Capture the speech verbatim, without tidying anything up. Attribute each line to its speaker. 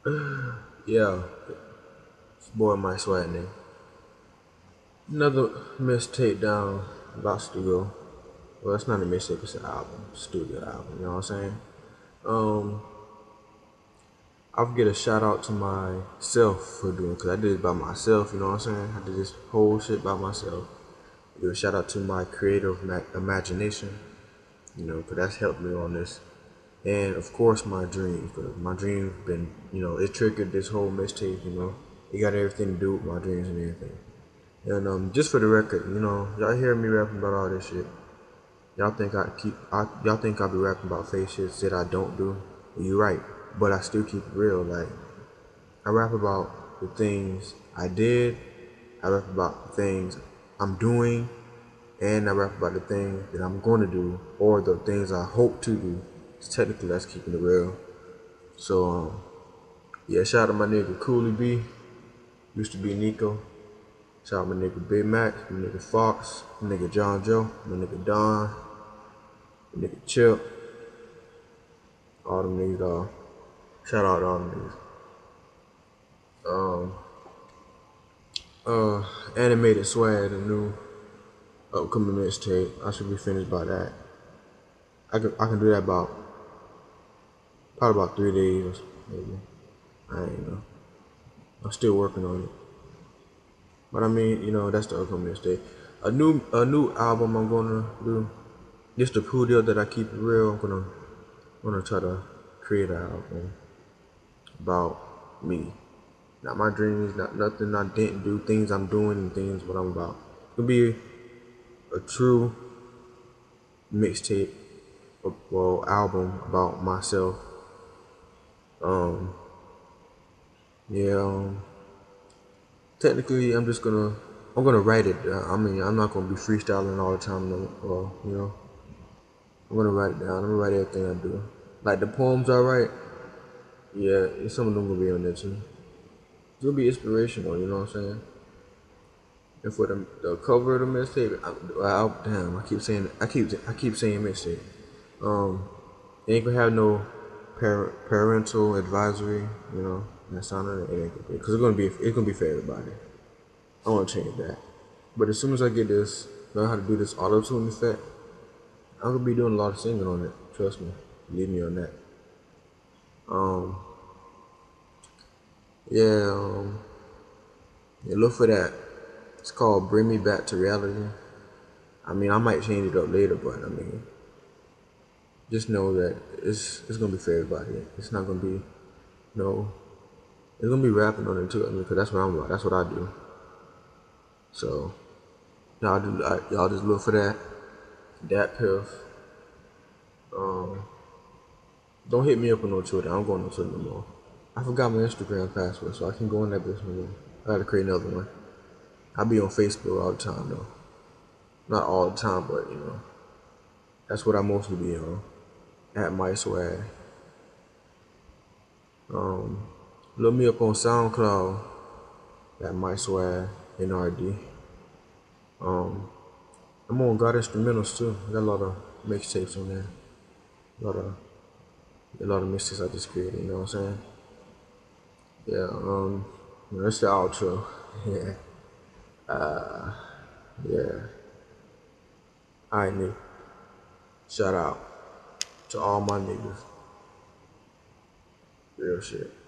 Speaker 1: Yeah, it's boy my swag name. Another mixtape down about studio. Well, it's not a mixtape, it's an album, studio album. You know what I'm saying? Um, I'll give a shout out to myself for doing, cause I did it by myself. You know what I'm saying? I did this whole shit by myself. Give a shout out to my creative ma- imagination. You know, cause that's helped me on this. And of course my dreams, cause my dreams been, you know, it triggered this whole mixtape. You know, it got everything to do with my dreams and everything. And um, just for the record, you know, y'all hear me rapping about all this shit. Y'all think I keep, I, y'all think I be rapping about fake shit that I don't do. You right, but I still keep it real. Like I rap about the things I did. I rap about the things I'm doing, and I rap about the things that I'm going to do, or the things I hope to do. So technically, that's keeping it real. So um, yeah, shout out to my nigga Cooley B. Used to be Nico. Shout out my nigga Big Mac, my nigga Fox, my nigga John Joe, my nigga Don, my nigga Chip, all them niggas, dog. Shout out to all them niggas. Um, uh, Animated Swag, the new upcoming mixtape. I should be finished by that. I can I can do that about probably about three days, maybe. I ain't know. I'm still working on it. But I mean, you know, that's the upcoming mixtape. A new a new album I'm gonna do. Just to prove deal that I keep it real. I'm gonna gonna try to create an album about me. Not my dreams, not nothing I didn't do, things I'm doing and things what I'm about. It'll be a true mixtape, well, album about myself. Um, yeah. Um, technically, I'm just gonna, I'm gonna write it. Uh, I mean, I'm not gonna be freestyling all the time. No, well, you know, I'm gonna write it down. I'm gonna write everything I do. Like the poems I write, yeah, some of them gonna be on there too. It's gonna be inspirational. You know what I'm saying? And for the, the cover of the mixtape, I, I, damn, I keep saying, I keep, I keep saying mixtape. Um, it ain't gonna have no par- parental advisory, you know. That's on it, it ain't gonna be, cause it's gonna be, it's gonna be for everybody. I want to change that. But as soon as I get this, learn how to do this auto tune effect, I'm gonna be doing a lot of singing on it. Trust me, believe me on that. Um, yeah, um, yeah, look for that. It's called "Bring Me Back to Reality." I mean, I might change it up later, but I mean, just know that it's it's gonna be for everybody. It's not gonna be no. It's gonna be rapping on it too. I mean, cause that's what I'm about. That's what I do. So y'all do, y'all just look for that. Dat Piff. Um, don't hit me up on no Twitter. I don't go on no Twitter no more. I forgot my Instagram password, so I can go in that bitch no more. I gotta create another one. I be on Facebook all the time though. Not all the time, but you know, that's what I mostly be on. At my swag. Um, look me up on SoundCloud. At my swag N R D. Um, I'm on God Instrumentals too. I got a lot of mixtapes on there. A lot of a lot of mixtapes I just created. You know what I'm saying? Yeah. Um, that's the outro. Yeah. Uh, yeah. Alright, Nick. Shout out to all my niggas. Real shit.